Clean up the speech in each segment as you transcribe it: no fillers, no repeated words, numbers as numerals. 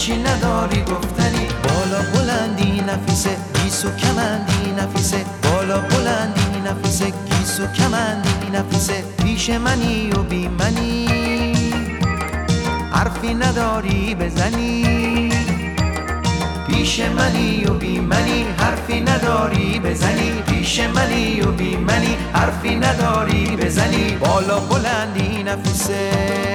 هیچی نداری گفتنی. بالا بلندی نفیسه، گیسو کمندی نفیسه. بالا بلندی نفیسه، گیسو کمندی نفیسه. پیش منی و بی منی، حرفی نداری بزنی. پیش منی و بی منی، حرفی نداری بزنی. پیش منی و بی منی، حرفی نداری بزنی. بالا بلندی نفیسه.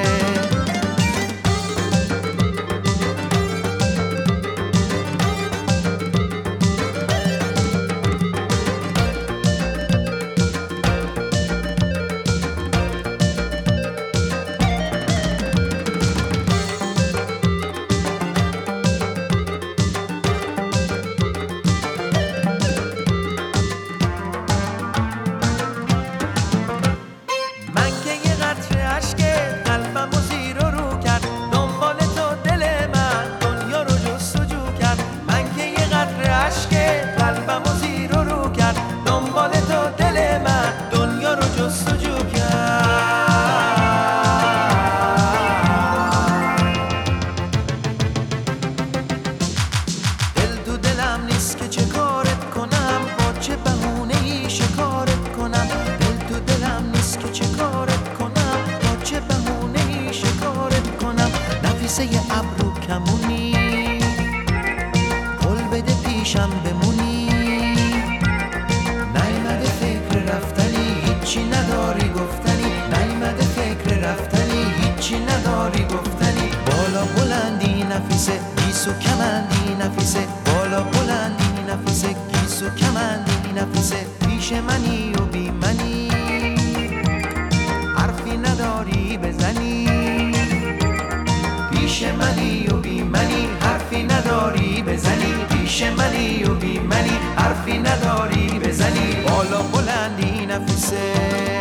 نفیسه ی ابرو کمونی، قول بده پیشم بمونی. نیمده فکر رفتنی، هیچی نداری گفتنی. نیمده فکر رفتنی، هیچی نداری گفتنی. بالا بلندی نفیسه، گیسو کمندی نفیسه. بالا بلندی نفیسه، گیسو کمندی نفیسه. پیش منی و بی منی، حرفی نداری بزنی. پیش منی و بی منی، حرفی نداری بزنی. پیش منی و بی منی، حرفی نداری بزنی. بالا بلندی نفیسه.